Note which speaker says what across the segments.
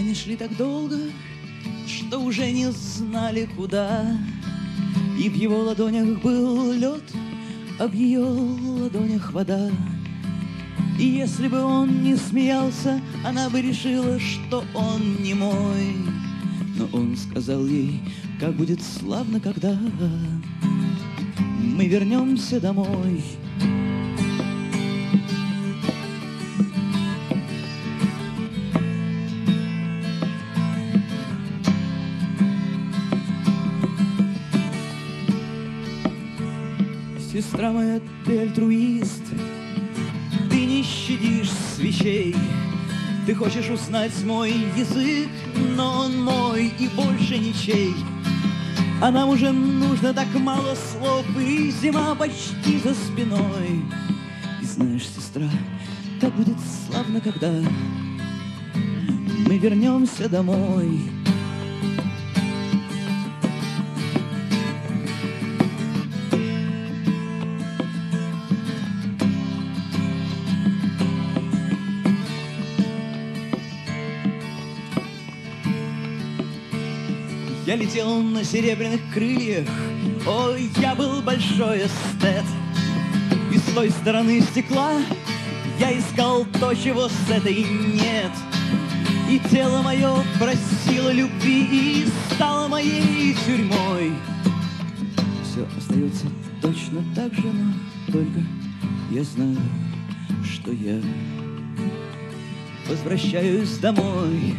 Speaker 1: Они шли так долго, что уже не знали куда. И в его ладонях был лед, а в ее ладонях вода. И если бы он не смеялся, она бы решила, что он не мой. Но он сказал ей, как будет славно, когда мы вернемся домой. Сестра моя, ты альтруист, ты не щадишь свечей. Ты хочешь узнать мой язык, но он мой и больше ничей. А нам уже нужно так мало слов, и зима почти за спиной. И знаешь, сестра, как будет славно, когда мы вернемся домой. Я летел на серебряных крыльях, ой, я был большой эстет. И с той стороны стекла я искал то, чего с этой нет. И тело мое просило любви и стало моей тюрьмой. Все остается точно так же, но только я знаю, что я возвращаюсь домой.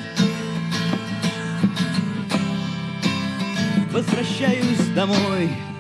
Speaker 1: Возвращаюсь домой.